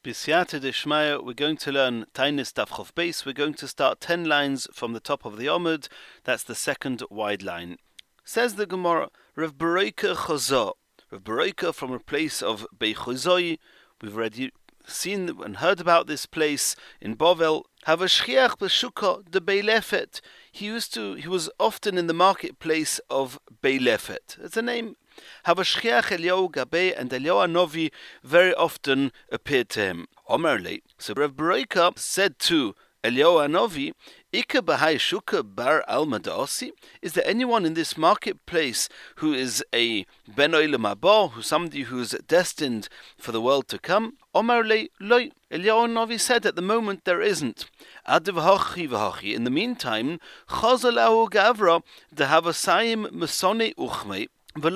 B'siyata Deshmaya, we're going to learn Tainis Daf Chof Beis. We're going to start 10 lines from the top of the Omud. That's the second wide line. Says the Gemara, Rav Beroika Chazah. Rav Beroika from a place of Beichozoi. We've already seen and heard about this place in Bovel. Havashchiach b'shuka de Beilefet. He was often in the marketplace of Beilefet. It's a name. Havashchiach Eliyahu Gabe, and Eliyahu Novi very often appeared to him. Omerle. So Rav Beroika said to Eliyahu Novi, Ika b'hai shuka bar alma da'osi? Is there anyone in this marketplace who is a ben olam haba, who's somebody who's destined for the world to come? Omerle loy. Eliyahu Novi said, at the moment there isn't. Adivhachi v'hachi. In the meantime, chazalahu gavra dehavasayim mesone uchmei.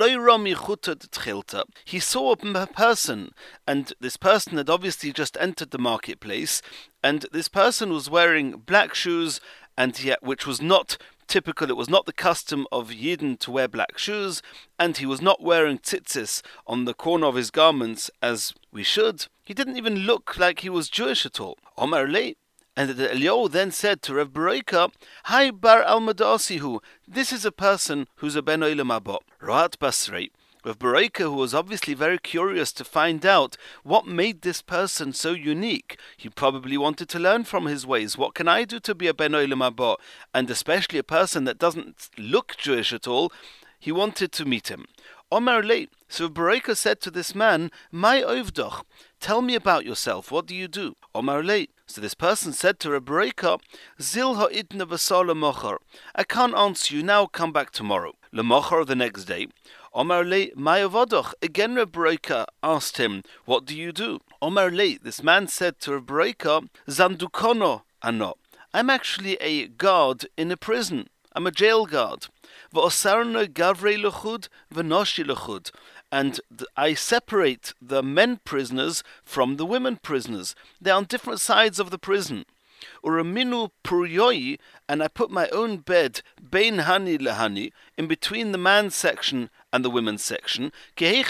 He saw a person, and this person had obviously just entered the marketplace, and this person was wearing black shoes, and yet which was not typical. It was not the custom of Yidden to wear black shoes, and he was not wearing tzitzis on the corner of his garments as we should. He didn't even look like he was Jewish at all. Omar Lei. And Eliyahu then said to Rav Beroika, Hi bar almadasihu, this is a person who's a ben olam haba. Roat Basrei. Rav Beroika, who was obviously very curious to find out what made this person so unique. He probably wanted to learn from his ways. What can I do to be a ben olam haba? And especially a person that doesn't look Jewish at all. He wanted to meet him. Omar Lei. So Beroika said to this man, My ovdoch, tell me about yourself. What do you do? Omar Lei. So this person said to Rav Beroika, Zil ha'idna v'sal lemochar. I can't answer you now, come back tomorrow. Lemochar, the next day. Omar Lei, my avodoch. Again Rav Beroika asked him, What do you do? Omar Lei, this man said to Rav Beroika, Zandukono ano. I'm actually a guard in a prison. I'm a jail guard. V'osarno gavrei lechud v'noshi lechud. And I separate the men prisoners from the women prisoners. They're on different sides of the prison. Uraminu puryoi, and I put my own bed bein hani lehani, in between the man's section and the women's section, in order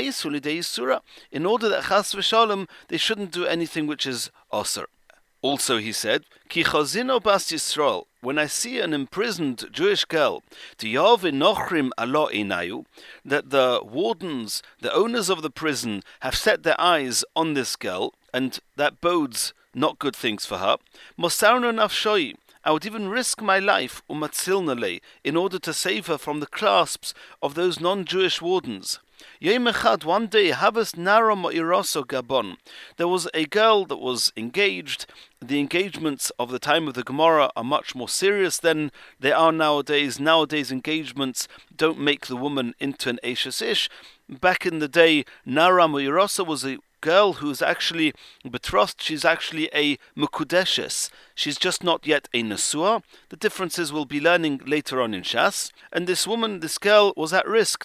that chas v'shalom they shouldn't do anything which is osir. Also, he said, Ki chazino bas Yisrael, when I see an imprisoned Jewish girl, nochrim alo einayu, that the wardens, the owners of the prison, have set their eyes on this girl, and that bodes not good things for her. Mosarno nafshoi, I would even risk my life, umatzilnale, in order to save her from the clasps of those non-Jewish wardens. Yom echad, one day, Havas Nara Mo'iroso Gabon. There was a girl that was engaged. The engagements of the time of the Gemara are much more serious than they are nowadays. Nowadays, engagements don't make the woman into an Eishes Ish. Back in the day, Nara Mo'iroso was a girl who's actually betrothed. She's actually a mukudeshes. She's just not yet a nesua. The differences we'll be learning later on in Shas. And this woman, this girl, was at risk.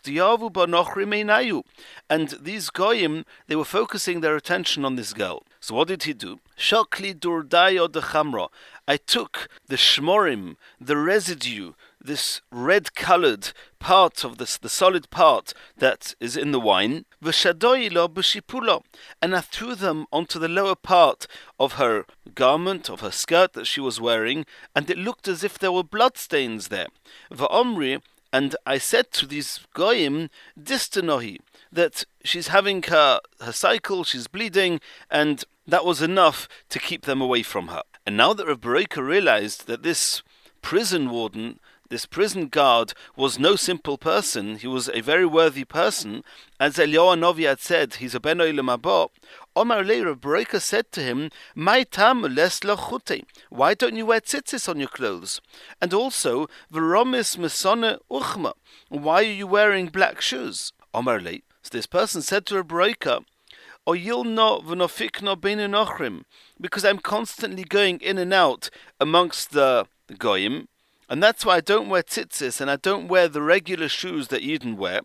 And these goyim, they were focusing their attention on this girl. So what did he do? Shokli durdayo de chamra. I took the shmorim, the residue, this red-colored part of this, the solid part that is in the wine, v'shadoyilo b'shipulo, and I threw them onto the lower part of her garment, of her skirt that she was wearing, and it looked as if there were bloodstains there. V'omri, and I said to these goyim, distanohi, that she's having her cycle, she's bleeding, and that was enough to keep them away from her. And now that Rav Beroika realized that this prison warden, this prison guard, was no simple person, he was a very worthy person, as Eliyahu Novi had said, he's a ben olam haba. Omar Lei, Rav Beroika said to him, "My tam les lachute. Why don't you wear tzitzis on your clothes? And also, v'romis mesone uchma. Why are you wearing black shoes?" Omar Lei. So this person said to Rav Beroika, Oyilno v'nofikno beinu nochrim, because I'm constantly going in and out amongst the goyim, and that's why I don't wear tzitzis and I don't wear the regular shoes that Yidden wear.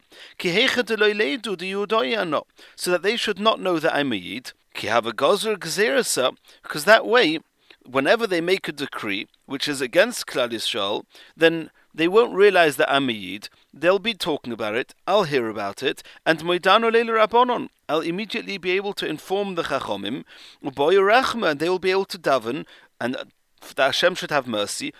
So that they should not know that I'm a Yid. Because that way, whenever they make a decree which is against Klal Yisrael, then they won't realize that I'm a Yid. They'll be talking about it, I'll hear about it, and Moidano Leila Rabbanon, I'll immediately be able to inform the Chachomim, and they will be able to daven, and that Hashem should have mercy,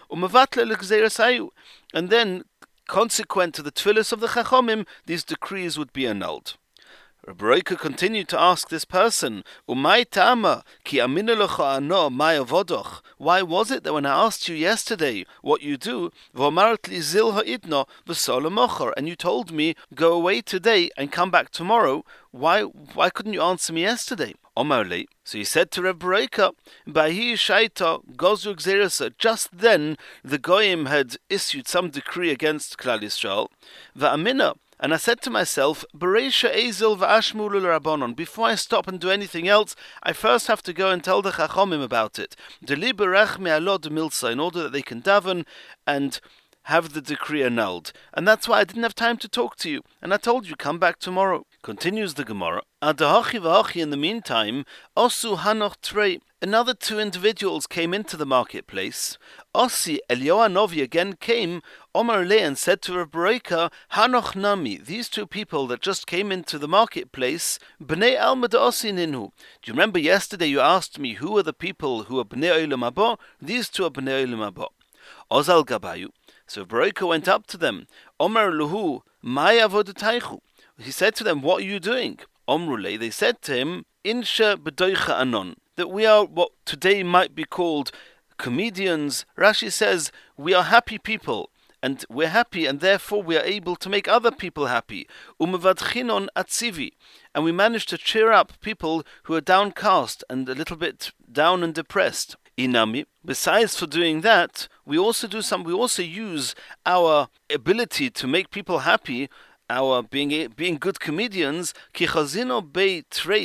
and then, consequent to the tefillos of the Chachomim, these decrees would be annulled. Rabbi Roika continued to ask this person, Umay Tama, ki aminu lecha ano, may avodoch. Why was it that when I asked you yesterday what you do, v'omart li zil ha'idno v'sol ha'mochor, and you told me, go away today and come back tomorrow, why couldn't you answer me yesterday? Omarli. So he said to Rabbi Roika, Bahi shaita gozru gzerasa. Just then, the Goyim had issued some decree against Klal Yisrael, va'amina. And I said to myself, Bereisha Ezel v'ashmul l'Rabbanon. Before I stop and do anything else, I first have to go and tell the Chachomim about it. Deli berach me'alod milsa, in order that they can daven and have the decree annulled. And that's why I didn't have time to talk to you. And I told you, come back tomorrow. Continues the Gemara. Adahachi v'hachi, in the meantime, Osu hanoch trei. Another two individuals came into the marketplace. Osi, Eliyahu Hanavi, again came, Omar Le, and said to Rabbi Roika, Hanoch Nami, these two people that just came into the marketplace, Bnei Alma de Osi Ninu. Do you remember yesterday you asked me who are the people who are Bnei Olam Haba? These two are Bnei Olam Haba. Ozal Gabayu. So Rabbi Roika went up to them. Omar Luhu, Mai Avodataychu. He said to them, what are you doing? Omrule, they said to him, Insha B'doicha Anon, that we are what today might be called comedians. Rashi says, we are happy people, and we're happy, and therefore we are able to make other people happy. Umevadchinon atzivi, and we manage to cheer up people who are downcast and a little bit down and depressed. Inami, besides for doing that, we also use our ability to make people happy, our being good comedians, when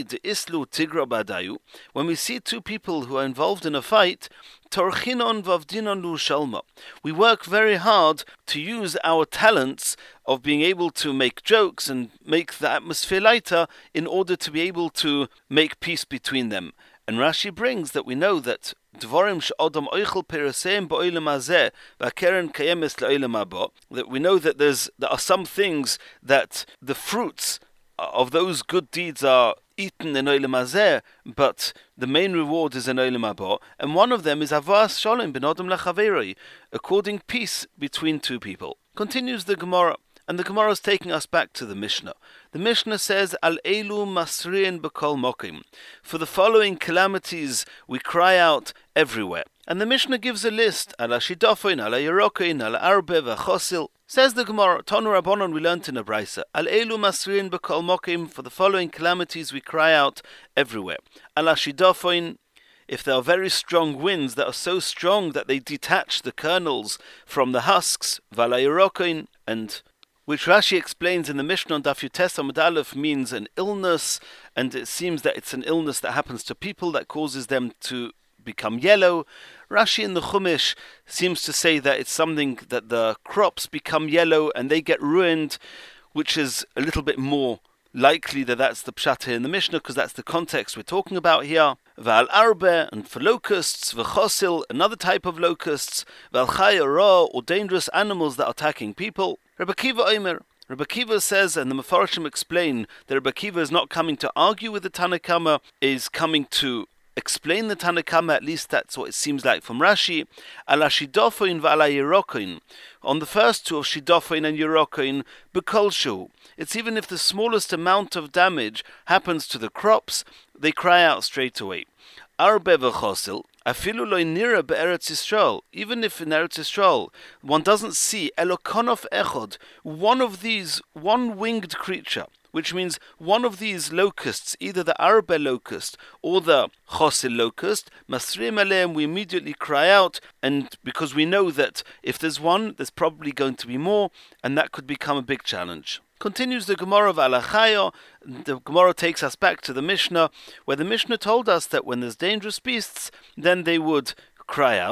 we see two people who are involved in a fight, we work very hard to use our talents of being able to make jokes and make the atmosphere lighter in order to be able to make peace between them. And Rashi brings that we know that that we know that there are some things that the fruits of those good deeds are eaten in Olam Hazeh, but the main reward is in Olam Haba, and one of them is Avas Shalom ben Adam lachaveroi, according peace between two people. Continues the Gemara. And the Gemara is taking us back to the Mishnah. The Mishnah says, Al elu masriin b'kol mokim. For the following calamities we cry out everywhere. And the Mishnah gives a list. Al ashidofoin, al yerokoin, al arbe v'chosil. Says the Gemara, Tonu Rabbanon, we learnt in a Brisa. Al elu masriin b'kol mokim. For the following calamities we cry out everywhere. Al ashidofoin. If there are very strong winds that are so strong that they detach the kernels from the husks, val yerokoin, and which Rashi explains in the Mishnah on Daf Yutes Amud Aleph means an illness, and it seems that it's an illness that happens to people that causes them to become yellow. Rashi in the Chumash seems to say that it's something that the crops become yellow and they get ruined, which is a little bit more likely that that's the pshat here in the Mishnah, because that's the context we're talking about here. V'al arbe, and for locusts, v'chosil, another type of locusts, v'al chaya ra, or dangerous animals that are attacking people. Rabbi Kiva Omer. Rabbi Kiva says, and the Mefarshim explain, that Rabbi Kiva is not coming to argue with the Tanna Kama, is coming to explain the Tanna Kama, at least that's what it seems like from Rashi. Ala shidofoin v'ala yerokoin. On the first two of shidofoin and yerokoin, b'kolshu. It's even if the smallest amount of damage happens to the crops, they cry out straight away. Arbe v'chosil. Afilu lo nira be'eretz Yisrael. Even if in Eretz Yisrael one doesn't see elokonof echod, one of these one-winged creature, which means one of these locusts, either the Arbe locust or the Chosil locust, Masrim aleim, we immediately cry out, and because we know that if there's one, there's probably going to be more, and that could become a big challenge. Continues the Gemara of Alachayo. The Gemara takes us back to the Mishnah, where the Mishnah told us that when there's dangerous beasts, then they would cry out.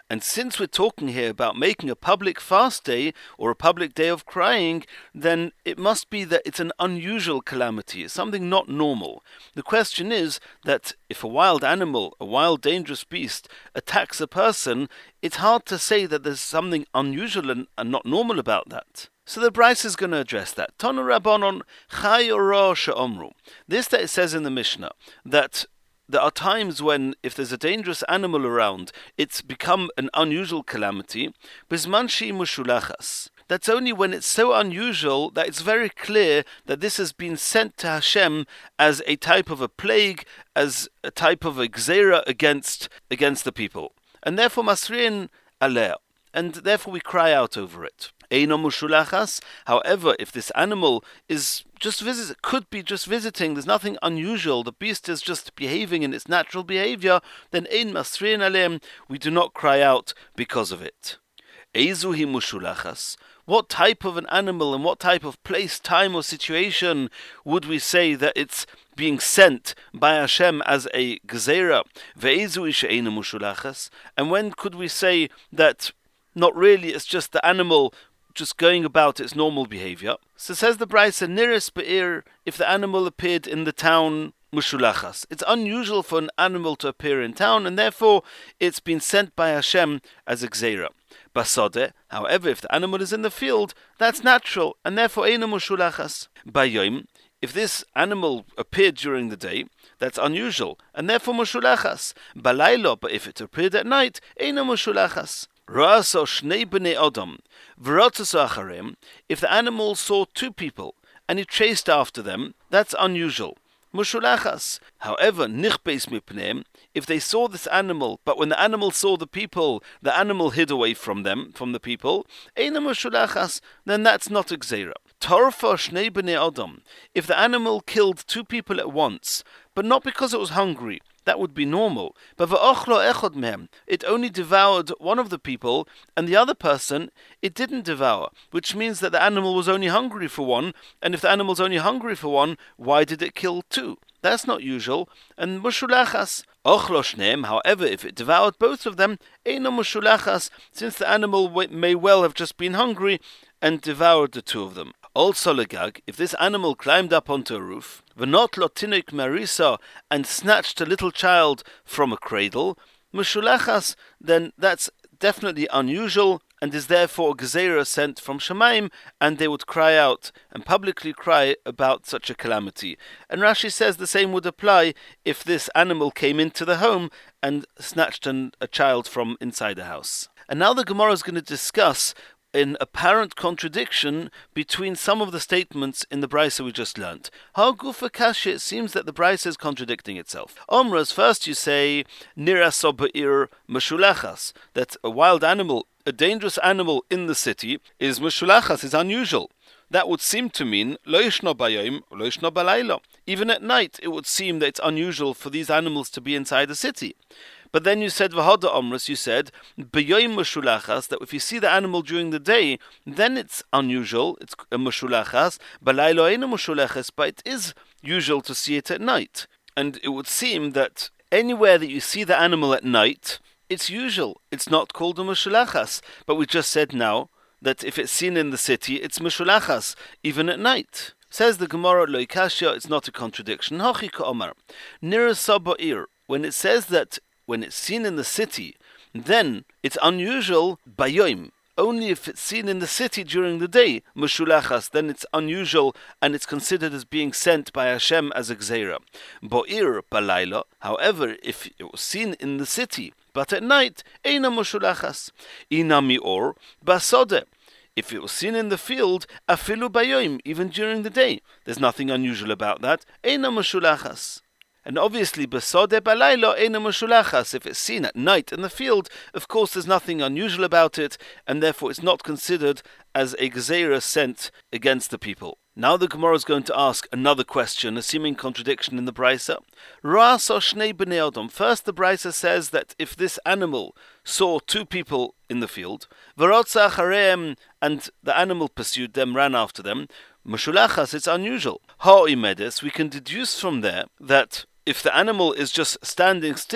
And since we're talking here about making a public fast day or a public day of crying, then it must be that it's an unusual calamity. It's something not normal. The question is that if a wild animal, a wild dangerous beast, attacks a person, it's hard to say that there's something unusual and not normal about that. So the Braisa is going to address that. Tanu Rabbanon Chai Ora She'omru. This that it says in the Mishnah, that there are times when, if there's a dangerous animal around, it's become an unusual calamity. Bizman she'i mushulachas. That's only when it's so unusual that it's very clear that this has been sent to Hashem as a type of a plague, as a type of a gzeira against the people. And therefore masriin aleh. And therefore we cry out over it. Eino mushulachas. However, if this animal is could be just visiting, there's nothing unusual, the beast is just behaving in its natural behavior, then ein masriin alem, we do not cry out because of it. Eizuhi mushulachas. What type of an animal and what type of place, time or situation would we say that it's being sent by Hashem as a gzeira? Ve'ezuhi she'eino mushulachas. And when could we say that not really, it's just the animal just going about its normal behavior? So says the Braisa, Niris be'ir, if the animal appeared in the town, mushulachas. It's unusual for an animal to appear in town, and therefore it's been sent by Hashem as a gzeira. Basode, however, if the animal is in the field, that's natural, and therefore eino mushulachas. Bayom, if this animal appeared during the day, that's unusual, and therefore mushulachas. Balaylo, but if it appeared at night, eino mushulachas. Ra'aso shnei bnei Adam, v'rotzaso acharem. If the animal saw two people and he chased after them, that's unusual. Mushulachas. However, nichbeis mipneim, if they saw this animal, but when the animal saw the people, the animal hid away from them, from the people, eina mushulachas, then that's not a gzeira. Torfa shnei bnei Adam. If the animal killed two people at once, but not because it was hungry, that would be normal. But v'ochlo echad mehem, it only devoured one of the people, and the other person it didn't devour, which means that the animal was only hungry for one, and if the animal's only hungry for one, why did it kill two? That's not usual. And mushulachas, ochlo shneim, however, if it devoured both of them, eino mushulachas, since the animal may well have just been hungry and devoured the two of them. Also legag, if this animal climbed up onto a roof, v'not lo tinuk marisa, and snatched a little child from a cradle, mushulachas, then that's definitely unusual, and is therefore a gzeira sent from Shemaim, and they would cry out and publicly cry about such a calamity. And Rashi says the same would apply if this animal came into the home and snatched a child from inside the house. And now the Gemara is going to discuss an apparent contradiction between some of the statements in the Braisa we just learnt. Hagufa Kashi, it seems that the Braisa is contradicting itself. Omras, first you say, Niraso ba'ir mashulachas, that a wild animal, a dangerous animal in the city, is mashulachas, is unusual. That would seem to mean lo yishno bayom, lo yishno balaylo. Even at night, it would seem that it's unusual for these animals to be inside the city. But then you said v'hada omrus, you said b'yoyim mushulachas, that if you see the animal during the day, then it's unusual, it's a mushulachas. Balaylo eino mushulachas, but it is usual to see it at night. And it would seem that anywhere that you see the animal at night, it's usual. It's not called a mushulachas. But we just said now that if it's seen in the city, it's mushulachas, even at night. Says the Gemara, lo ikashya, it's not a contradiction. Hachi ka'omar, nirasa ba'ir, when it says that when it's seen in the city, then it's unusual bayoim. Only if it's seen in the city during the day, mushulachas, then it's unusual and it's considered as being sent by Hashem as a gzeira. Bo'ir balayla, however, if it was seen in the city, but at night, eina mushulachas. Ina mi'or basode. If it was seen in the field, afilu bayoim, even during the day, there's nothing unusual about that. Eina mushulachas. And obviously, basode balaylo eina mushulachas. If it's seen at night in the field, of course there's nothing unusual about it, and therefore it's not considered as a gzeira sent against the people. Now the Gemara is going to ask another question, a seeming contradiction in the Braisa. Ra'aso shnei bnei Adam. First, the Braisa says that if this animal saw two people in the field, v'rotza achareim, and the animal pursued them, ran after them, mushulachas, it's unusual. Ha'imedes, we can deduce from there that if the animal is just standing still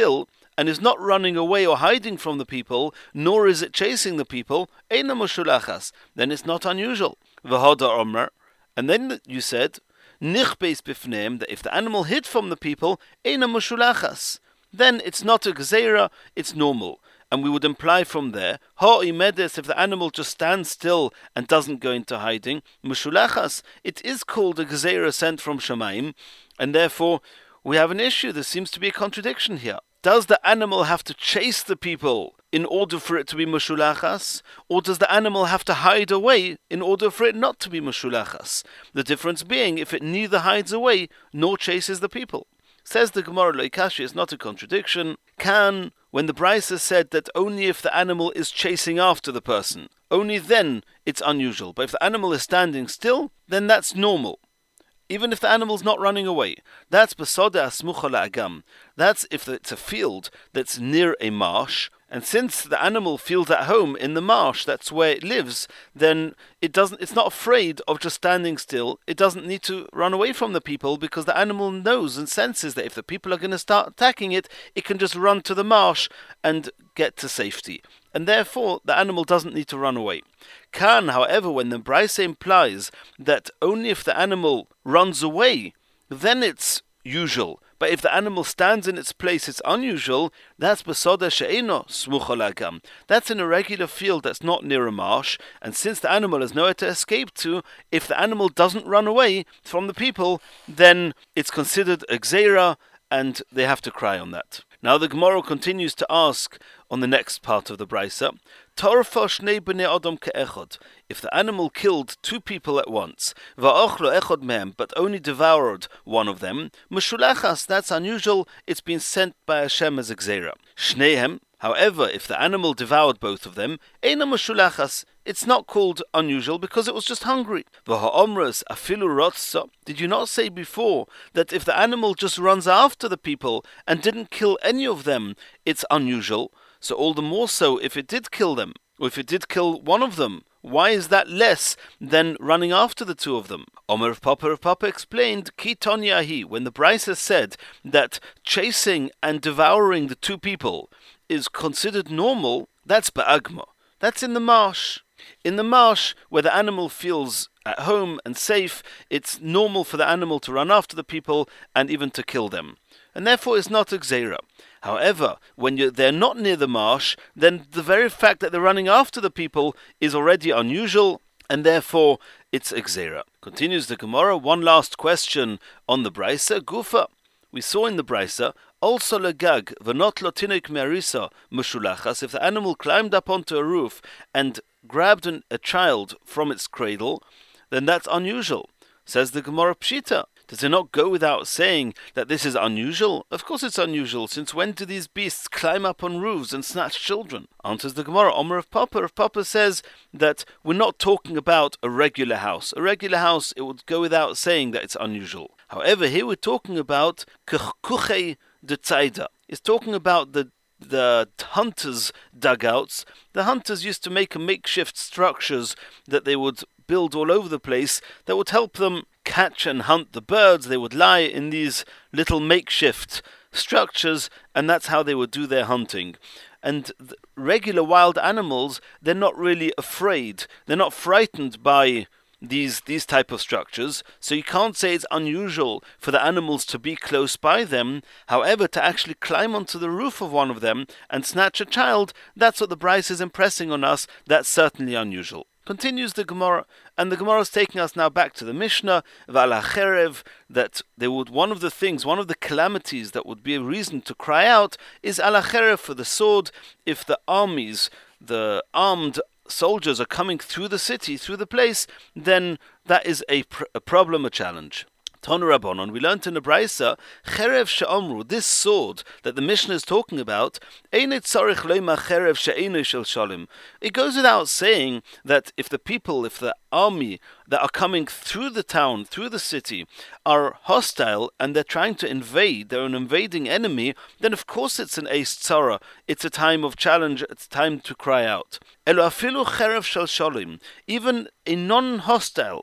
and is not running away or hiding from the people, nor is it chasing the people, eina mushulachas, then it's not unusual. V'hoda omer, and then you said, nichbeis bifneim, that if the animal hid from the people, eina mushulachas, then it's not a gzeira, it's normal. And we would imply from there, ha'imedes, if the animal just stands still and doesn't go into hiding, mushulachas, it is called a gzeira sent from Shamayim, and therefore we have an issue. There seems to be a contradiction here. Does the animal have to chase the people in order for it to be mushulachas, or does the animal have to hide away in order for it not to be mushulachas? The difference being if it neither hides away nor chases the people. Says the Gemara Loikashi, is not a contradiction. Can, when the Brisa said that only if the animal is chasing after the person, only then it's unusual. But if the animal is standing still, then that's normal. Even if the animal's not running away. That's Basoda Asmucha La'agam. That's if it's a field that's near a marsh, and since the animal feels at home in the marsh, that's where it lives, then it's not afraid of just standing still. It doesn't need to run away from the people because the animal knows and senses that if the people are going to start attacking it, it can just run to the marsh and get to safety. And therefore, the animal doesn't need to run away. Can, however, when the Brisa implies that only if the animal runs away, then it's usual. But if the animal stands in its place, it's unusual. That's Basoda She'eno Smucha La'agam. That's in a regular field that's not near a marsh. And since the animal has nowhere to escape to, if the animal doesn't run away from the people, then it's considered a gzeira, and they have to cry on that. Now the Gemara continues to ask on the next part of the Brisa, Torfa shnei bnei adam ke'echad. If the animal killed two people at once, va'ochlo echad mehem, but only devoured one of them, mushulachas, that's unusual, it's been sent by Hashem as a gzeira. Shneihem, however, if the animal devoured both of them, eina mushulachas, it's not called unusual because it was just hungry. V'ha'omras afilu rotza. Did you not say before that if the animal just runs after the people and didn't kill any of them, it's unusual? So all the more so if it did kill them, or if it did kill one of them. Why is that less than running after the two of them? Omer of Papa explained, Ki Tonyahi, when the Brisa said that chasing and devouring the two people is considered normal, that's ba'agma. That's in the marsh. In the marsh, where the animal feels at home and safe, it's normal for the animal to run after the people and even to kill them. And therefore it's not a gzeira. However, when they're not near the marsh, then the very fact that they're running after the people is already unusual, and therefore it's a gzeira. Continues the Gemara, one last question on the Brisa. Gufa, we saw in the Brisa, also legag, v'not lotinik merisa mushulachas, if the animal climbed up onto a roof and grabbed a child from its cradle, then that's unusual. Says the Gemara Pshita. Does it not go without saying that this is unusual? Of course it's unusual. Since when do these beasts climb up on roofs and snatch children? Answers the Gemara, Omer of Papa says that we're not talking about a regular house. A regular house, it would go without saying that it's unusual. However, here we're talking about kuchei de tzaida. It's talking about the hunters' dugouts. The hunters used to make makeshift structures that they would build all over the place that would help them catch and hunt the birds. They would lie in these little makeshift structures, and that's how they would do their hunting. And regular wild animals, they're not really afraid. They're not frightened by these type of structures, so you can't say it's unusual for the animals to be close by them. However, to actually climb onto the roof of one of them and snatch a child, that's what the Brisa is impressing on us. That's certainly unusual. Continues the Gemara, and the Gemara is taking us now back to the Mishnah, V'al HaCherev, that one of the calamities that would be a reason to cry out is Al HaCherev, for the sword. If the armies, the armed soldiers are coming through the city, through the place, then that is a problem, a challenge. Tanu Rabbanon, we learnt in the Brisa, Cherev she'omru, this sword that the Mishnah is talking about, Einit tzarich leima cherev she'einu shel shalim. It goes without saying that if the army that are coming through the town, through the city, are hostile and they're trying to invade, they're an invading enemy, then of course it's an eis tzara, it's a time of challenge, it's time to cry out. Elo afilu cherev shel shalim, even a non-hostile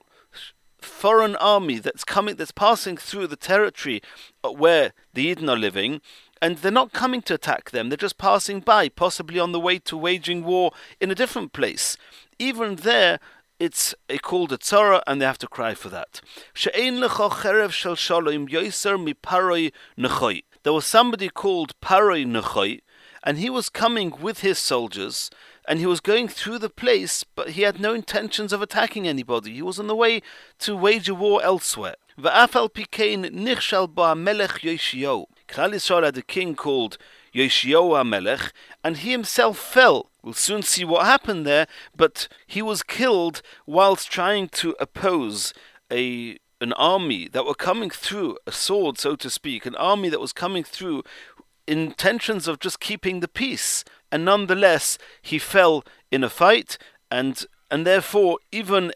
foreign army that's passing through the territory where the Yidden are living, and they're not coming to attack them, they're just passing by, possibly on the way to waging war in a different place. Even there, it's called a tzara, and they have to cry for that. There was somebody called Paroi Nechoi, and he was coming with his soldiers, and he was going through the place, but he had no intentions of attacking anybody. He was on the way to wage a war elsewhere. Klal Yisrael had a king called Yoshiyahu HaMelech, and he himself fell. We'll soon see what happened there, but he was killed whilst trying to oppose an army that were coming through, a sword, so to speak, an army that was coming through intentions of just keeping the peace. And nonetheless, he fell in a fight, and therefore, even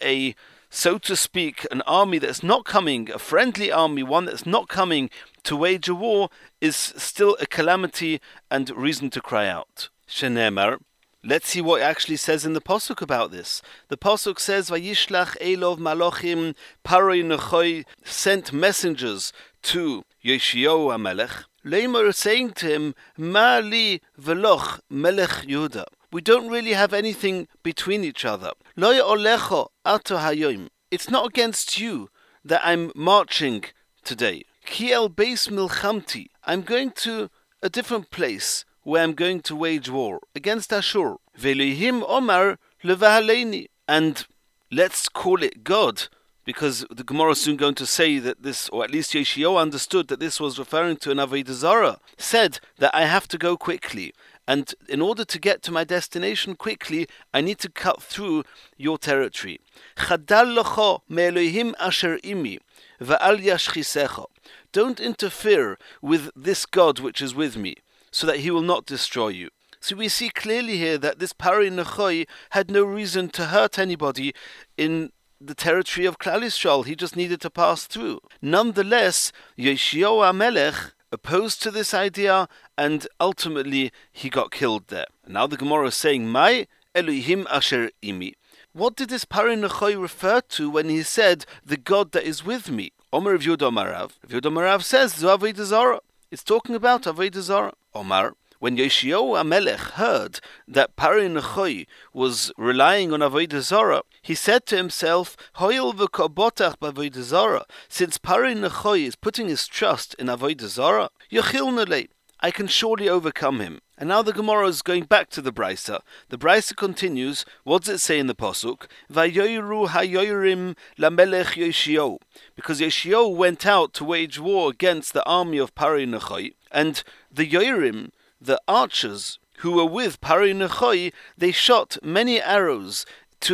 so to speak, an army that's not coming, a friendly army, one that's not coming to wage a war, is still a calamity and reason to cry out. Shenemar. Let's see what it actually says in the Pasuk about this. The Pasuk says, Vayishlach Elov Malachim, Paroi Nechoi sent messengers to Yoshiyahu HaMelech, Leimer saying to him, Ma li veloch Melech Yehuda. We don't really have anything between each other. Lo olecho ato hayoim. It's not against you that I'm marching today. Ki el beis milchamti. I'm going to a different place where I'm going to wage war against Ashur. Ve'lohim omar levahaleni. And let's call it God, because the Gemara is soon going to say that this, or at least Yoshiyahu understood that this was referring to an Avodah Zarah, said that I have to go quickly. And in order to get to my destination quickly, I need to cut through your territory. Chadal locho me'elohim asher imi, va'al yashchisecho. Don't interfere with this God which is with me, so that he will not destroy you. So we see clearly here that this Paroi Nechoi had no reason to hurt anybody in the territory of Klal Yisrael. He just needed to pass through. Nonetheless, Yoshiyahu HaMelech opposed to this idea, and ultimately he got killed there. And now the Gemara is saying, Mai Elohim asher imi. What did this Paroi Nechoi refer to when he said, the God that is with me? Omer Rav Yehuda Marav. Rav Yehuda Marav says, Zu Avodah Zarah. It's talking about Avodah Zarah. Omar. When Yoshiyahu HaMelech heard that Paroi Nechoi was relying on Avodah Zarah, he said to himself, Hoyel v'kobotach b'Avodah Zarah. Since Paroi Nechoi is putting his trust in Avodah Zarah, Yochilna lei, I can surely overcome him. And now the Gemara is going back to the Brisa. The Brisa continues. What does it say in the Pasuk? Vayoyru hayoyrim lamelech Yoshiyahu. Because Yoshiyahu went out to wage war against the army of Paroi Nechoi, and the Yoyrim, the archers who were with Paroi Nechoi, they shot many arrows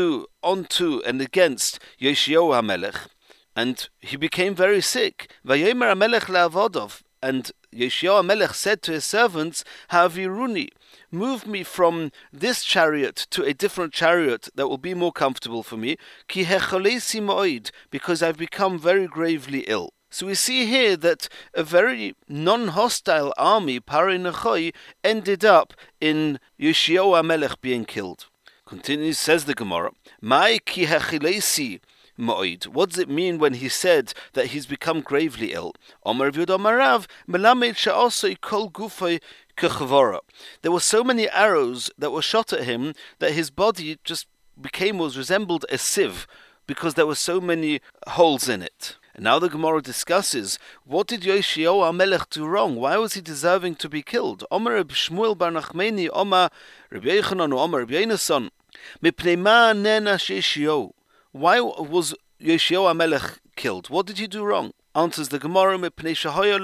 onto and against Yoshiyahu HaMelech, and he became very sick. Vayomer HaMelech le'avodov, and Yoshiyahu HaMelech said to his servants, Ha'aviruni, move me from this chariot to a different chariot that will be more comfortable for me, ki hecholesi ma'od, because I've become very gravely ill. So we see here that a very non-hostile army, Paroi Nechoi, ended up in Yoshiyahu HaMelech being killed. Continues, says the Gemara, Mai ki hechilesi ma'od. What does it mean when he said that he's become gravely ill? Omer Rav Yehuda Marav, melamed she'asoi kol gufoi kechvora. There were so many arrows that were shot at him that his body just resembled a sieve, because there were so many holes in it. And now the Gemara discusses, what did Yoshiyahu HaMelech do wrong? Why was he deserving to be killed? Omer Reb Shmuel bar Nachmeni, Omer Reb Yochanan, Omer Reb Yonason, Mipnei ma nena Yoshiyahu. Why was Yoshiyahu HaMelech killed? What did he do wrong? Answers the Gemara, because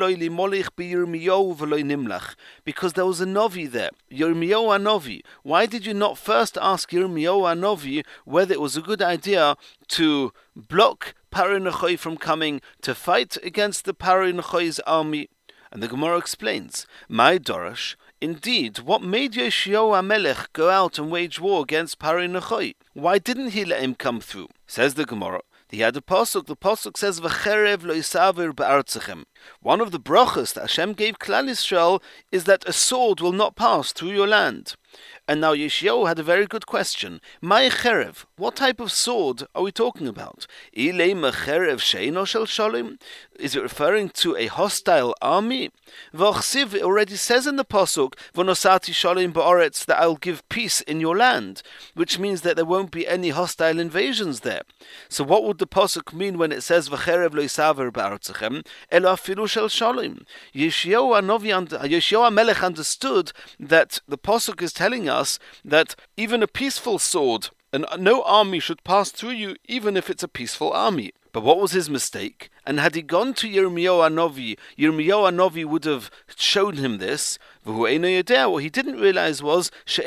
there was a Novi there, Yirmiyahu HaNovi. Why did you not first ask Yirmiyahu HaNovi whether it was a good idea to block Paroi Nechoi from coming to fight against the Paroi Nechoi's army? And the Gemara explains, My Dorash, indeed, what made Yoshiyahu HaMelech go out and wage war against Paroi Nechoi? Why didn't he let him come through? Says the Gemara, he had a pasuk. The pasuk says, "V'cherev lo yisavir ba'artzachem." One of the brachas that Hashem gave Klal Yisrael is that a sword will not pass through your land. And now Yoshiyahu had a very good question. Mai cherev? What type of sword are we talking about? Ilei mecherev sheino shel shalom? Is it referring to a hostile army? V'ochsiv, it already says in the Pasuk, V'nosati shalim ba'aretz, that I'll give peace in your land, which means that there won't be any hostile invasions there. So what would the Pasuk mean when it says, V'cherev lo yisaver ba'aretzechem, elo afilu shel shalim? Yeshayahu Melech understood that the Pasuk is telling us that even a peaceful sword, and no army should pass through you, even if it's a peaceful army. But what was his mistake? And had he gone to Yirmiyahu Hanavi would have shown him this. What he didn't realize was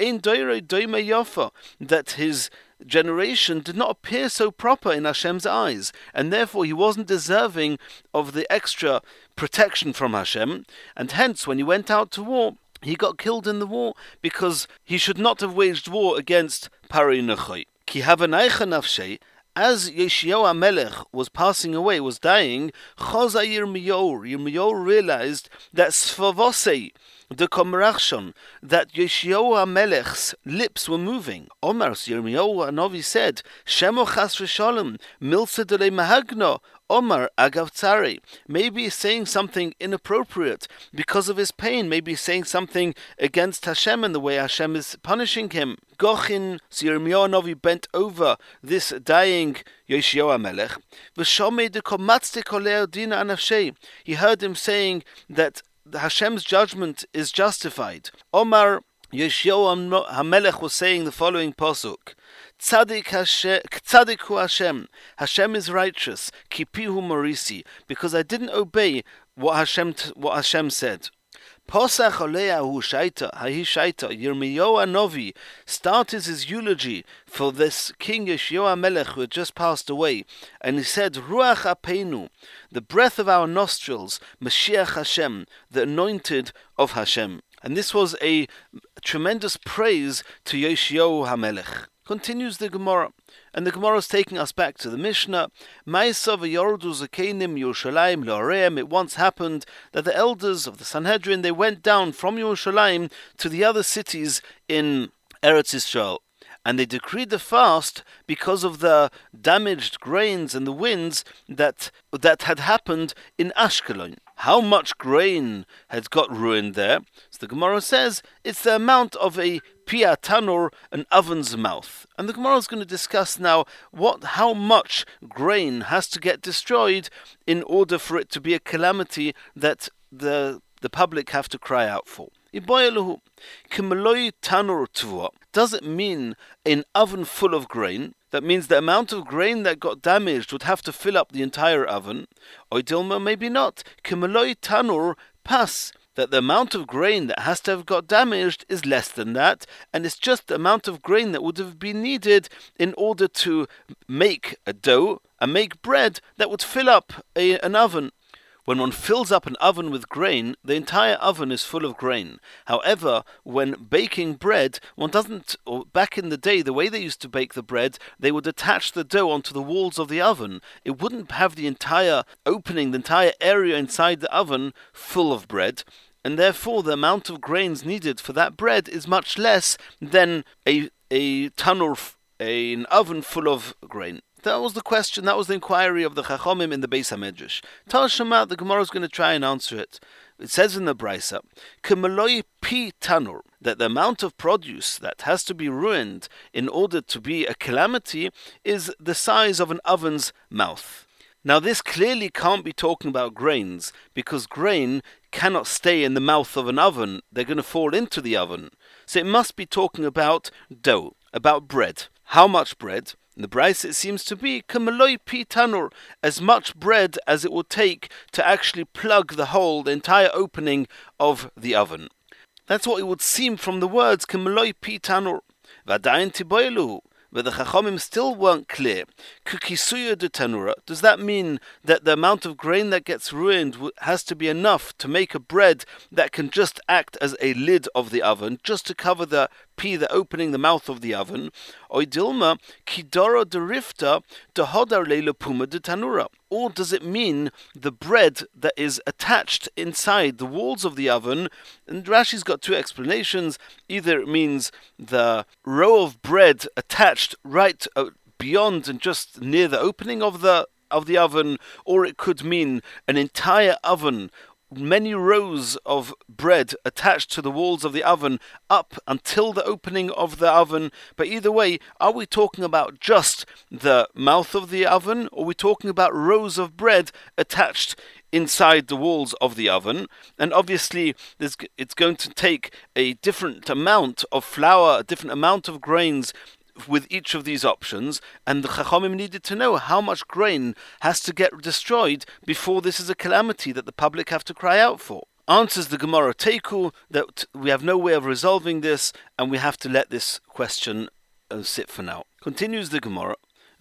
that his generation did not appear so proper in Hashem's eyes, and therefore he wasn't deserving of the extra protection from Hashem, and hence when he went out to war, he got killed in the war because he should not have waged war against Parei Nechoi. Ki havanaycha nafshei, as Yeshayahu Melech was passing away, was dying, Choza Yirmiyahu realized that Sfavosei, the Komrachshon, that Yeshayahu Melech's lips were moving. Omar Yirmiyahu Hanavi said, Shemo chas v'shalom, milsa dele mahagno, Omar agav tzari. Maybe he's saying something inappropriate because of his pain. Maybe he's saying something against Hashem in the way Hashem is punishing him. Gochin, Yirmiyahu Hanavi bent over this dying Yeshayahu Melech. V'shomei de komatzte kolei dina anafshei. He heard him saying that Hashem's judgment is justified. Omar Yeshayahu HaMelech was saying the following pasuk: Tzadiku Hashem. Hashem is righteous. Kipihu Morisi, because I didn't obey what Hashem said. Posach Oleahu Shaita, Hahi Shaita. Yirmiyahu Hanavi started his eulogy for this King Yeshayahu Melech who had just passed away, and he said, Ruach Apeinu, the breath of our nostrils, Mashiach Hashem, the anointed of Hashem. And this was a tremendous praise to Yeshayahu HaMelech. Continues the Gemara, and the Gemara is taking us back to the Mishnah. It once happened that the elders of the Sanhedrin, they went down from Yerushalayim to the other cities in Eretz Yisrael, and they decreed the fast because of the damaged grains and the winds that had happened in Ashkelon. How much grain had got ruined there? So the Gemara says it's the amount of a pia tanur, an oven's mouth. And the Gemara is going to discuss now how much grain has to get destroyed in order for it to be a calamity that the public have to cry out for. Does it mean an oven full of grain? That means the amount of grain that got damaged would have to fill up the entire oven. Oidilma, maybe not. Kimaloi tanur pas, that the amount of grain that has to have got damaged is less than that, and it's just the amount of grain that would have been needed in order to make a dough and make bread that would fill up an oven. When one fills up an oven with grain, the entire oven is full of grain. However, when baking bread, one doesn't, or back in the day, the way they used to bake the bread, they would attach the dough onto the walls of the oven. It wouldn't have the entire opening, the entire area inside the oven full of bread, and therefore the amount of grains needed for that bread is much less than an oven full of grain. That was the question, that was the inquiry of the Chachomim in the Beis HaMedrash. Tal Shema, the Gemara is going to try and answer it. It says in the Brisa, Kemaloi pi tanur, that the amount of produce that has to be ruined in order to be a calamity is the size of an oven's mouth. Now this clearly can't be talking about grains, because grain cannot stay in the mouth of an oven. They're going to fall into the oven. So it must be talking about dough, about bread. How much bread? In the Bryce it seems to be Kamaloi pi tanur, as much bread as it will take to actually plug the hole, the entire opening of the oven. That's what it would seem from the words Kamaloi pi tanur. Vadayin tiboilu, but the Chachomim still weren't clear. Kukisuya de tanura, does that mean that the amount of grain that gets ruined has to be enough to make a bread that can just act as a lid of the oven, just to cover the opening, the mouth of the oven? Oidilma kidoro de rifta de hodar leila puma de tanura. Or does it mean the bread that is attached inside the walls of the oven? And Rashi's got two explanations. Either it means the row of bread attached right beyond and just near the opening of the of the oven, or it could mean an entire oven, many rows of bread attached to the walls of the oven up until the opening of the oven. But either way, are we talking about just the mouth of the oven, or are we talking about rows of bread attached inside the walls of the oven? And obviously it's going to take a different amount of flour, a different amount of grains with each of these options, and the Chachamim needed to know how much grain has to get destroyed before this is a calamity that the public have to cry out for. Answers the Gemara Teiku that we have no way of resolving this, and we have to let this question sit for now. Continues the Gemara.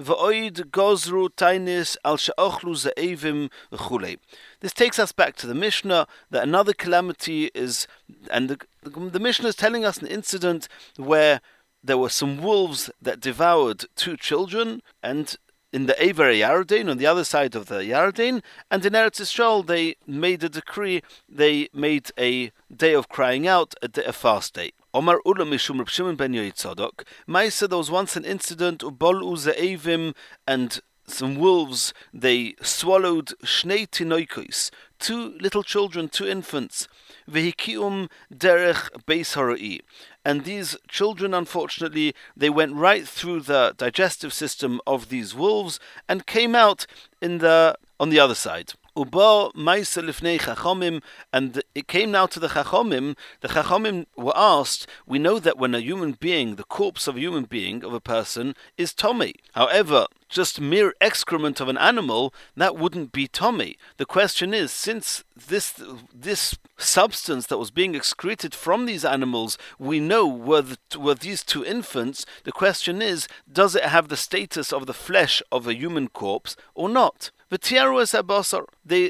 Gozru tainis al she'ochlu ze'evim v'chulei. This takes us back to the Mishnah, that another calamity is, and the Mishnah is telling us an incident where there were some wolves that devoured 2 children, and in the Ever Yarden, on the other side of the Yarden, and in Eretz Yisrael they made a decree, they made a day of crying out, a fast day. Omar Ula Mishum Reb Shimon ben Yoitzadok. Maisa, there was once an incident, Ubol Ze'evim, and some wolves, they swallowed Shnei Tinoikos, 2 little children, 2 infants, Vehikium Derech Beis Haroi. And these children, unfortunately, they went right through the digestive system of these wolves and came out on the other side. Uba Maisa Lifnei Chachomim, and it came now to the Chachomim. The Chachomim were asked, we know that when a human being, the corpse of a human being, of a person, is Tomei. However, just mere excrement of an animal, that wouldn't be Tomei. The question is, since this substance that was being excreted from these animals, we know were these 2 infants, the question is, does it have the status of the flesh of a human corpse or not? The Chachamim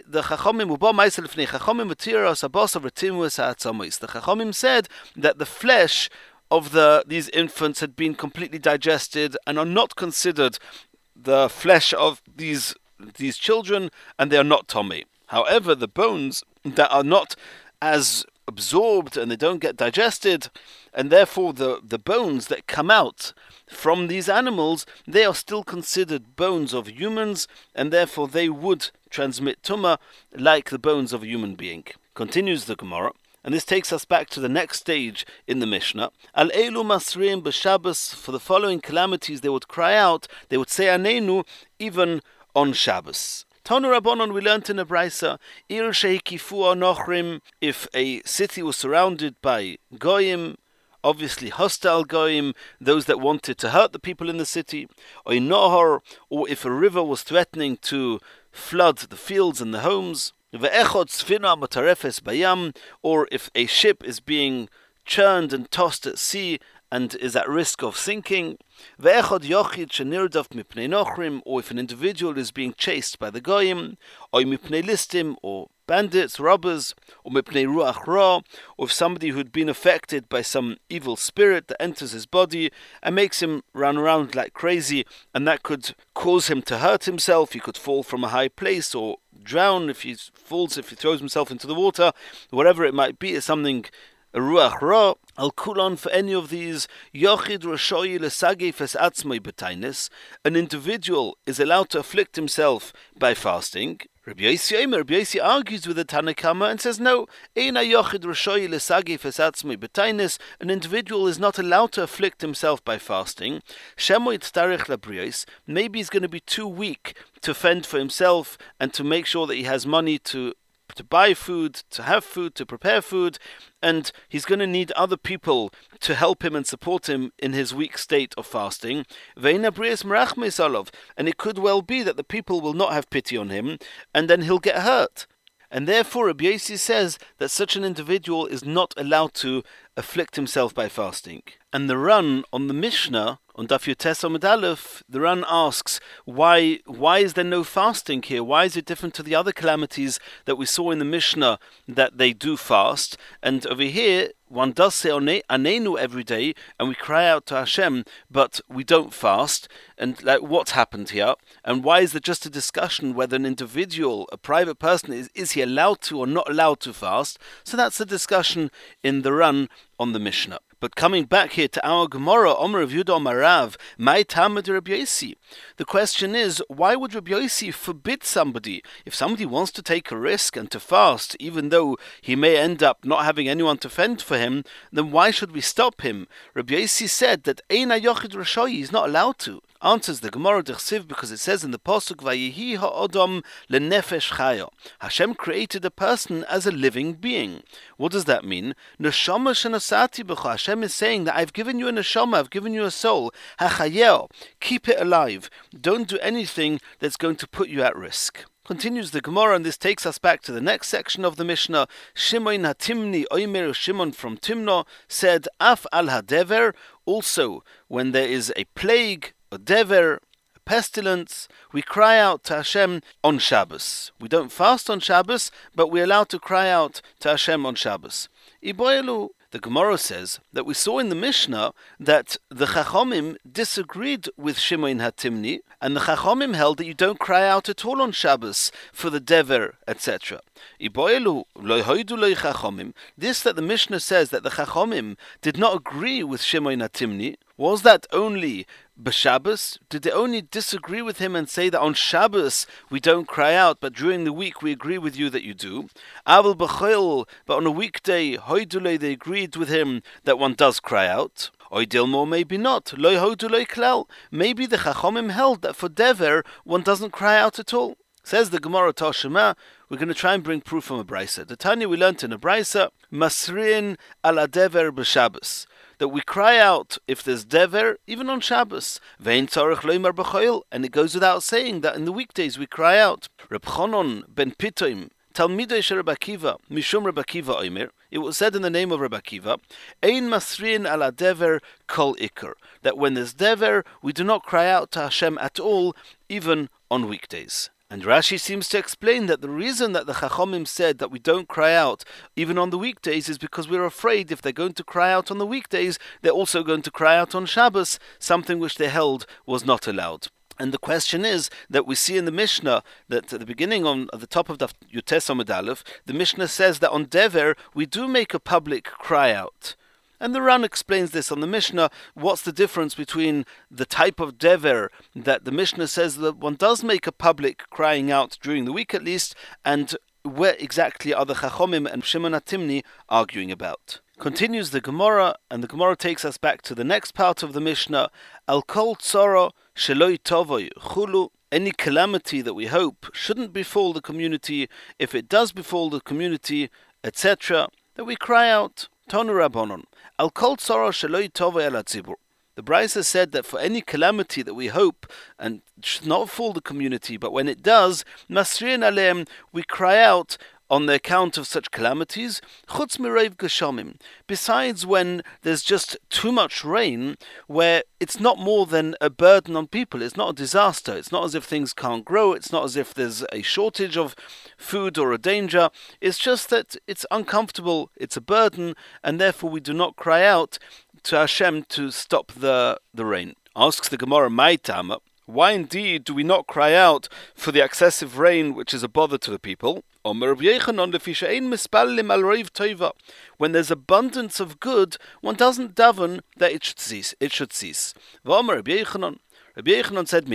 said that the flesh of these infants had been completely digested and are not considered the flesh of these children, and they are not tomei. However, the bones that are not as absorbed and they don't get digested, and therefore the bones that come out from these animals, they are still considered bones of humans, and therefore they would transmit tumah like the bones of a human being. Continues the Gemara, and this takes us back to the next stage in the Mishnah. Al elu masrim b'Shabbos, for the following calamities they would cry out, they would say Anenu even on Shabbos. Tanu Rabbanon, we learnt in a Braisa, Ir shehikifu nochrim, if a city was surrounded by goyim, obviously hostile goyim, those that wanted to hurt the people in the city, or nohor, or if a river was threatening to flood the fields and the homes, ve'echod sfina matarefes bayam, or if a ship is being churned and tossed at sea and is at risk of sinking, ve'echod yochid shenirdaf mipnei nochrim, or if an individual is being chased by the goyim, or mipnei listim, or bandits, robbers, or mipnei ruach ra, or if somebody who'd been affected by some evil spirit that enters his body and makes him run around like crazy, and that could cause him to hurt himself. He could fall from a high place or drown if he throws himself into the water. Whatever it might be, is something a ruach ra. Al kulon, for any of these, yochid rashoyi lesagi fes atzmoi betainis, an individual is allowed to afflict himself by fasting. Rabbi Yossi argues with the Tanakama and says, no, an individual is not allowed to afflict himself by fasting. Maybe he's going to be too weak to fend for himself and to make sure that he has money to buy food, to have food, to prepare food, and he's going to need other people to help him and support him in his weak state of fasting. And it could well be that the people will not have pity on him, and then he'll get hurt. And therefore Rabbi Yossi says that such an individual is not allowed to afflict himself by fasting. And the Ran on the Mishnah, on Daf Yotes Amud Aleph, the Ran asks, why is there no fasting here? Why is it different to the other calamities that we saw in the Mishnah that they do fast? And over here, one does say Anenu every day, and we cry out to Hashem, but we don't fast. And like, what's happened here? And why is there just a discussion whether an individual, a private person, is he allowed to or not allowed to fast? So that's the discussion in the Ran on the Mishnah. But coming back here to our Gemara, Omer of Yudah Marav, my Talmud Rabbi Yossi. The question is, why would Rabbi Yossi forbid somebody? If somebody wants to take a risk and to fast, even though he may end up not having anyone to fend for him, then why should we stop him? Rabbi Yossi said that Ein HaYochid Rashoyi, he's not allowed to. Answers the Gemara D'chsiv, because it says in the Pasuk, Vayihi ha'odam lenefesh chaya. Hashem created a person as a living being. What does that mean? Neshama shenasati b'cha. Hashem is saying that I've given you a neshama, I've given you a soul. Hachayel, keep it alive. Don't do anything that's going to put you at risk. Continues the Gemara, and this takes us back to the next section of the Mishnah. Shimon haTimni Omer, Shimon from Timnah said, Af al hadever, also when there is a plague, a dever, a pestilence, we cry out to Hashem on Shabbos. We don't fast on Shabbos, but we're allowed to cry out to Hashem on Shabbos. Iboyelu. The Gemara says that we saw in the Mishnah that the Chachomim disagreed with Shimon haTimni, and the Chachomim held that you don't cry out at all on Shabbos for the dever, etc. Iboyelu lo hoidu lo Chachomim. This that the Mishnah says that the Chachomim did not agree with Shimon haTimni, was that only b'Shabbos? Did they only disagree with him and say that on Shabbos we don't cry out, but during the week we agree with you that you do? Aval b'chol, but on a weekday, hoidule, they agreed with him that one does cry out. Oidilmo, maybe not. Loi hodu loi klal. Maybe the Chachomim held that for dever one doesn't cry out at all. Says the Gemara Tashema, we're going to try and bring proof from a Brisa. The Tanya we learnt in a Brisa, Masrin ala dever b'Shabbos, that we cry out if there's dever, even on Shabbos. Vein tzarech loymar b'choil, and it goes without saying that in the weekdays we cry out. Reb Chonon ben Pitoim, Talmidei shel Reb Akiva, Mishum Reb Akiva Omer, it was said in the name of Reb Akiva, Ein masrin ala dever kol ikar, that when there's dever, we do not cry out to Hashem at all, even on weekdays. And Rashi seems to explain that the reason that the Chachomim said that we don't cry out even on the weekdays is because we're afraid if they're going to cry out on the weekdays, they're also going to cry out on Shabbos, something which they held was not allowed. And the question is that we see in the Mishnah that at the beginning, at the top of the Yutes Amud Aleph, the Mishnah says that on Dever we do make a public cry out. And the Ran explains this on the Mishnah. What's the difference between the type of dever that the Mishnah says that one does make a public crying out during the week at least, and where exactly are the Chachomim and Shimon haTimni arguing about? Continues the Gemara, and the Gemara takes us back to the next part of the Mishnah. Al kol tzara sheloi tovoy chulu. Any calamity that we hope shouldn't befall the community, if it does befall the community, etc., that we cry out. Tonu Rabbanon. Al kol tzara sheloi tovei ala tzibur. The Brisa said that for any calamity that we hope, and should not fall the community, but when it does, masrin aleim, we cry out on the account of such calamities, chutz mireiv geshamim. Besides when there's just too much rain, where it's not more than a burden on people, it's not a disaster, it's not as if things can't grow, it's not as if there's a shortage of food or a danger, it's just that it's uncomfortable, it's a burden, and therefore we do not cry out to Hashem to stop the rain. Asks the Gemara, my Tama, why indeed do we not cry out for the excessive rain which is a bother to the people? When there's abundance of good, one doesn't daven that it should cease. Rabbi Yochanan said,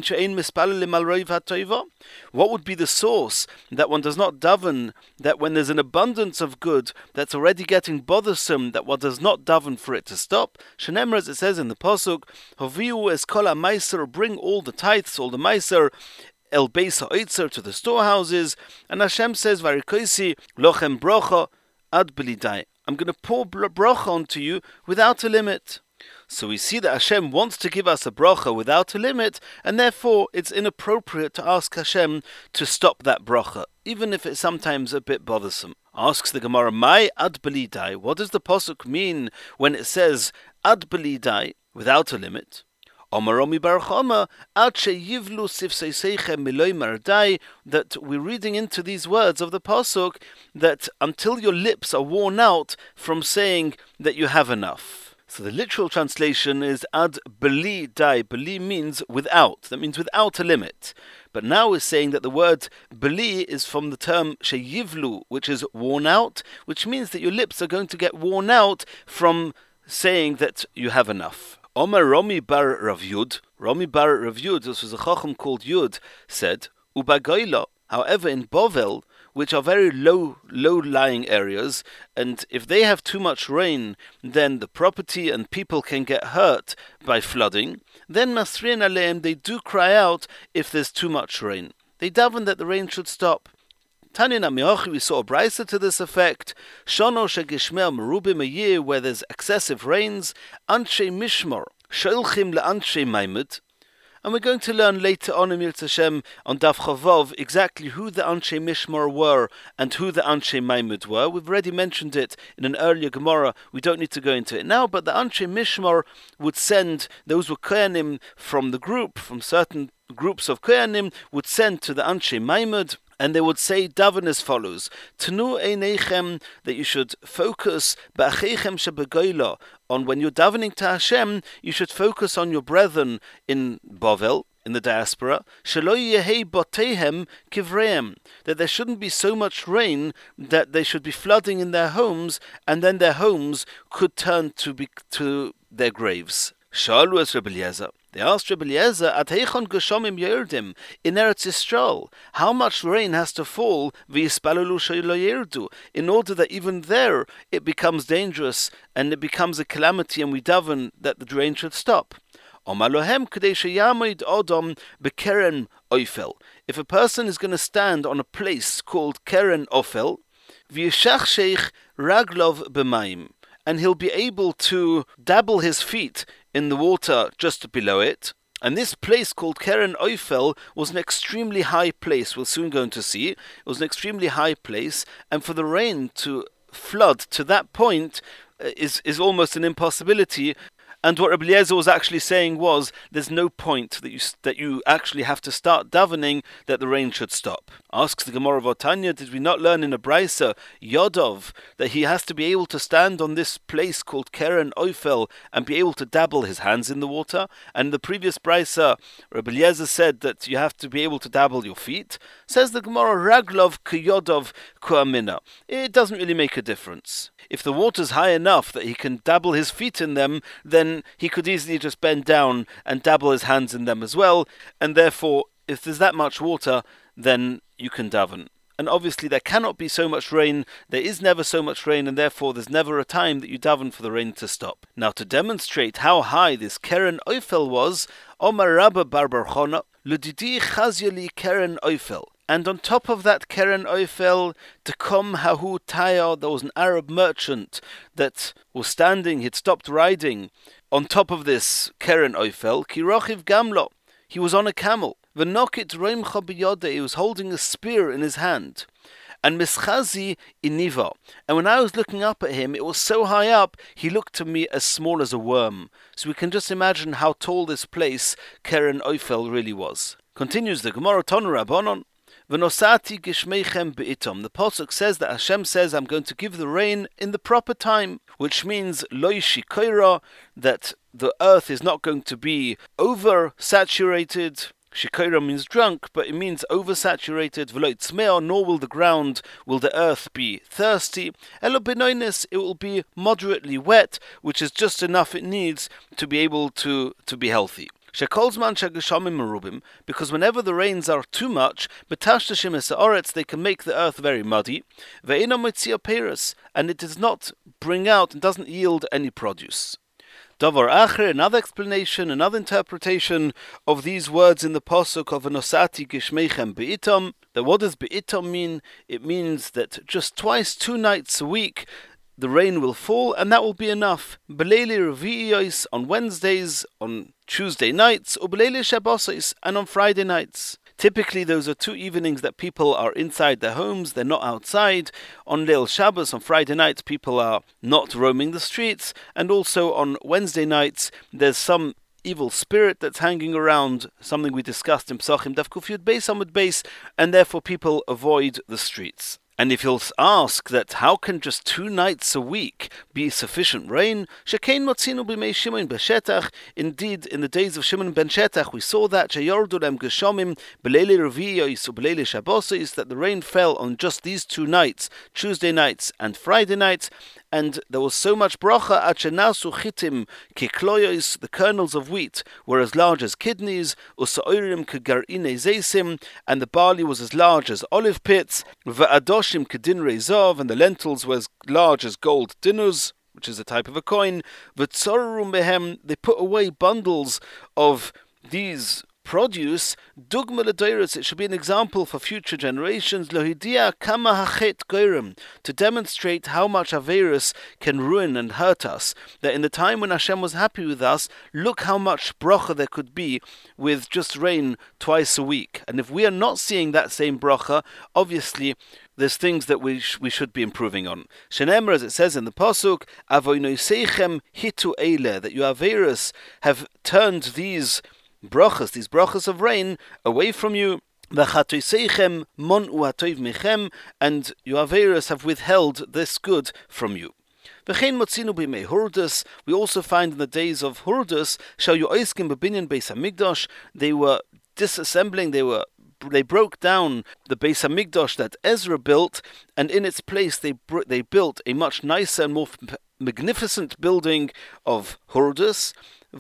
what would be the source that one does not daven that when there's an abundance of good that's already getting bothersome, that one does not daven for it to stop? Shenemar, as it says in the Pasuk, Hoviu es kol ha-meiser, bring all the tithes, all the meiser, el beis ha'oitzer, to the storehouses, and Hashem says, Varikoisi lochem brocha ad belidai, I'm going to pour brocha onto you without a limit. So we see that Hashem wants to give us a bracha without a limit, and therefore it's inappropriate to ask Hashem to stop that bracha, even if it's sometimes a bit bothersome. Asks the Gemara, my ad belidai, what does the Pasuk mean when it says ad belidai, without a limit? Omaromi Baruch Omer, ad sheyivlu sifseisechem miloi mardai, that we're reading into these words of the Pasuk, that until your lips are worn out from saying that you have enough. So the literal translation is ad beli dai. Beli means without. That means without a limit. But now we're saying that the word beli is from the term sheyivlu, which is worn out, which means that your lips are going to get worn out from saying that you have enough. Omer Romi bar Rav Yud. Romi bar Rav Yud, this was a chacham called Yud, said, Ubagoila. However, in Bovel, which are very low-lying areas, and if they have too much rain, then the property and people can get hurt by flooding, then Masrin Aleim, they do cry out if there's too much rain. They daven that the rain should stop. Tanya Namiochi, we saw a brisa to this effect. Shono shegishmel merubim, a year where there's excessive rains. Anshe mishmor, sholchim leanshe maimud. And we're going to learn later on in Mirz Hashem on Daf Chavov exactly who the Anshe Mishmor were and who the Anshe Maimud were. We've already mentioned it in an earlier Gemara. We don't need to go into it now, but the Anshe Mishmor would send, those were Kohanim from the group, from certain groups of Kohanim, would send to the Anshe Maimud, and they would say daven as follows: Tenu einechem, that you should focus ba'achechem shebegoila, on when you're davening to Hashem, you should focus on your brethren in Bovel, in the diaspora, shelo yehei botehem kivreim, that there shouldn't be so much rain that they should be flooding in their homes, and then their homes could turn to their graves. Shalu es Rebbe Eliezer. They asked Rebbe Eliezer, Ad heichon geshomim yerdim, in Eretz Yisrael, how much rain has to fall v'yispalelu shelo yerdu, in order that even there it becomes dangerous and it becomes a calamity, and we daven that the rain should stop. Omar lohem kedei sheyamid odom bekeren oifel. If a person is going to stand on a place called Keren Ofel, v'yishachshech raglov b'mayim, and he'll be able to dabble his feet in the water just below it. And this place called Keren Oifel was an extremely high place. We'll soon go to see. It was an extremely high place, and for the rain to flood to that point is almost an impossibility. And what Rebbe Eliezer was actually saying was, there's no point that you actually have to start davening that the rain should stop. Asks the Gemara of Tanya, did we not learn in a brisa, Yodov, that he has to be able to stand on this place called Keren Oifel and be able to dabble his hands in the water? And the previous brisa, Rebbe Eliezer said that you have to be able to dabble your feet. Says the Gemara, Raglov kiyodov kuamina. It doesn't really make a difference. If the water's high enough that he can dabble his feet in them, then he could easily just bend down and dabble his hands in them as well, and therefore, if there's that much water, then you can daven. And obviously there cannot be so much rain, there is never so much rain, and therefore there's never a time that you daven for the rain to stop. Now, to demonstrate how high this Keren Oifel was, Omar Rabba bar bar Chona, Ludidi chazyali Keren Oifel. And on top of that Keren Oifel, Tekom Hahu Taya, there was an Arab merchant that was standing, he'd stopped riding. On top of this Keren Oifel, Kirochiv Gamlo, he was on a camel. V'nokit Reimcha b'yodeh, he was holding a spear in his hand. And Mischazi iniva. And when I was looking up at him, it was so high up, he looked to me as small as a worm. So we can just imagine how tall this place, Keren Oifel, really was. Continues the Gemara, Tonu Rabbanon. V'nosati gishmeichem be'itom. The Pasuk says that Hashem says, I'm going to give the rain in the proper time, which means loy shikoira, that the earth is not going to be oversaturated. Shikoira means drunk, but it means oversaturated. V'lo tzmeo, nor will the earth be thirsty. Elo benoines, it will be moderately wet, which is just enough it needs to be able to be healthy. Because whenever the rains are too much, they can make the earth very muddy, and it does not bring out and doesn't yield any produce. Davar Acher, another explanation, another interpretation of these words in the Pasuk of Anosati Gishmeichem Be'itom, that what does Be'itom mean? It means that just twice, 2 nights a week, the rain will fall, and that will be enough. Beleili Revi'iyos on Wednesdays, on Tuesday nights, or Beleili Shabbosos, and on Friday nights. Typically, those are 2 evenings that people are inside their homes, they're not outside. On Leil Shabbos, on Friday nights, people are not roaming the streets, and also on Wednesday nights, there's some evil spirit that's hanging around, something we discussed in Psachim Daf Kuf Yud Beis Amud Beis, and therefore people avoid the streets. And if you'll ask that how can just 2 nights a week be sufficient rain? Shekein motzinu b'mei Shimon ben Shetach. Indeed, in the days of Shimon ben Shetach, we saw that sheyordu lem geshomim b'leili reviyos u'b'leili shabosos, that the rain fell on just these 2 nights, Tuesday nights and Friday nights, and there was so much bracha at shenasu chitim kikloyos, the kernels of wheat were as large as kidneys, usa'orim kegar'ine zeisim, and the barley was as large as olive pits, v'adoshim kedin rezov, and the lentils were as large as gold dinars, which is a type of a coin. V'tzorum behem, they put away bundles of these produce, dugma l'doros, it should be an example for future generations, lohidia kama hachet goyrem, to demonstrate how much Averis can ruin and hurt us, that in the time when Hashem was happy with us, look how much bracha there could be with just rain twice a week. And if we are not seeing that same bracha, obviously there's things that we should be improving on. Shenemar, as it says in the Pasuk, avoinoseichem hitu eile, that you Averis have turned these brachas of rain away from you, and you Averis have withheld this good from you. We also find in the days of Hurdus, they were disassembling, they broke down the Beis Hamikdash that Ezra built, and in its place they built a much nicer and more magnificent building of Hurdus.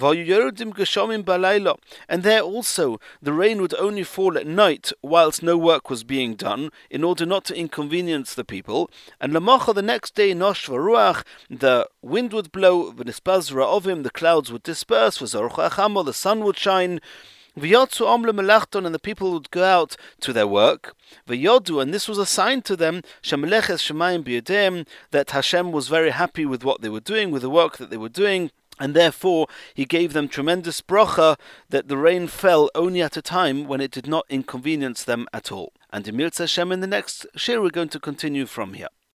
And there also the rain would only fall at night whilst no work was being done, in order not to inconvenience the people. And Lamacha, the next day, Noshva Ruach, the wind would blow, V'nispazra of him, the clouds would disperse, the sun would shine. V'yotzu amle melachton, and the people would go out to their work. V'yodu, and this was a sign to them, shemeleches shemayim b'yadem, that Hashem was very happy with what they were doing, with the work that they were doing. And therefore, he gave them tremendous bracha that the rain fell only at a time when it did not inconvenience them at all. And in Mirz Hashem, in the next shir, we're going to continue from here.